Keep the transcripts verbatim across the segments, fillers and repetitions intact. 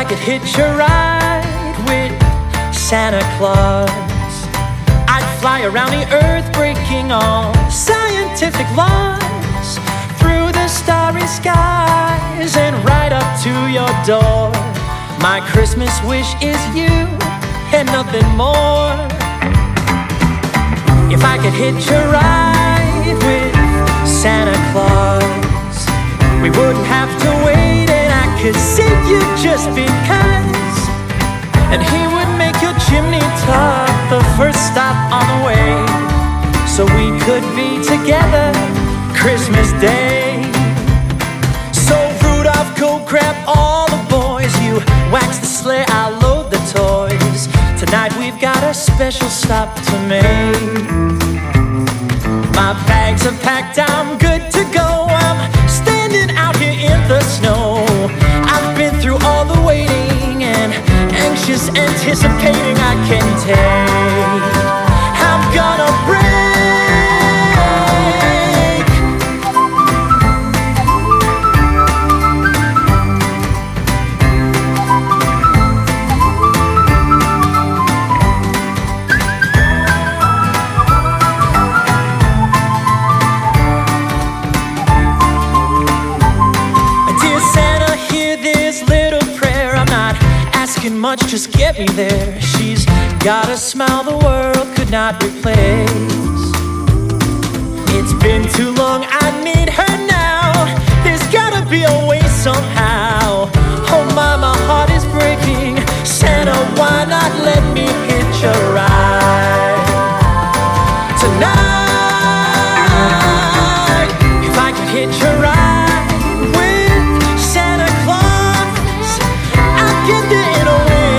could hitch a ride with Santa Claus, I'd fly around the earth breaking all scientific laws, through the starry skies and right up to your door. My Christmas wish is you and nothing more. If I could hitch a ride with Santa Claus, we wouldn't have to wait and I could save you just because. And he would make your chimney top the first stop on the way, so we could be together Christmas Day. So Rudolph, go grab all the boys, you wax the sleigh, I'll load the toys. Tonight we've got a special stop to make. My bags are packed, I'm good to go. I'm standing out here in the snow. I've been through all the waiting and anxious anticipating. I can take, I'm gonna break. Much, just get me there. She's got a smile the world could not replace. It's been too long, I need her now. There's gotta be a way somehow. Oh my, my heart is breaking. Santa, why not let me hitch a ride tonight? If I could hitch a ride with Santa Claus, I'd get there in a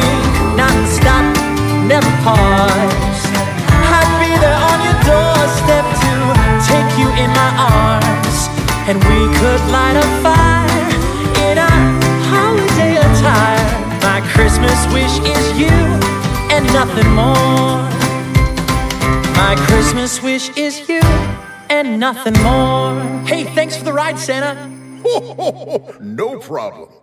never pause. I'd be there on your doorstep to take you in my arms, and we could light a fire in our holiday attire. My Christmas wish is you and nothing more. My Christmas wish is you and nothing more. Hey, thanks for the ride, Santa. No problem.